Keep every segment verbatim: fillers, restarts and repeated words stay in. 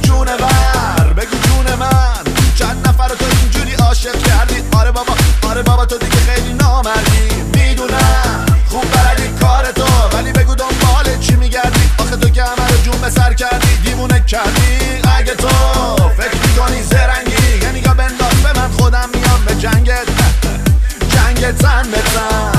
جونه ور بگو جون من، چند نفر تو اینجوری عاشق کردی؟ آره بابا آره بابا تو دیگه خیلی نامردی. میدونم خوب بلدی کار تو، ولی بگو دنبال چی میگردی؟ آخه تو که همه رو جون به سر کردی، دیوونه کردی. اگه تو فکر میکنی زرنگی، یه نگاه بنداز به من، خودم میام به جنگت جنگت زن بزن.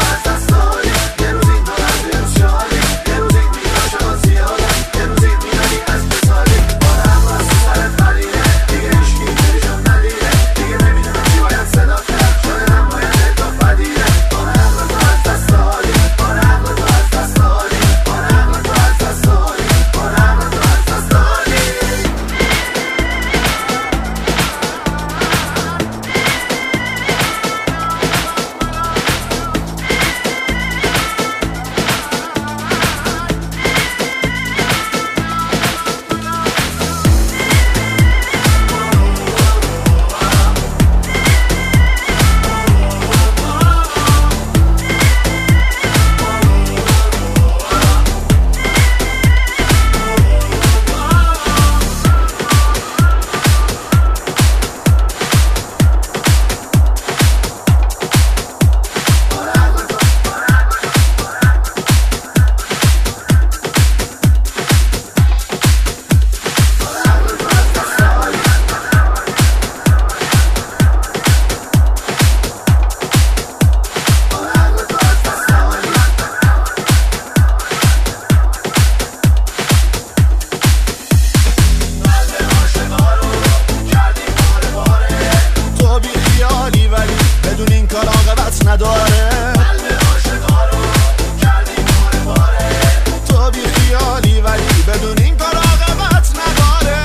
نداره قلب عاشقا رو کردی باره باره. تو بی خیالی ولی بدون این کار عاقبت نداره.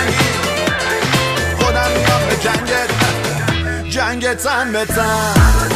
جنگت زن بزن.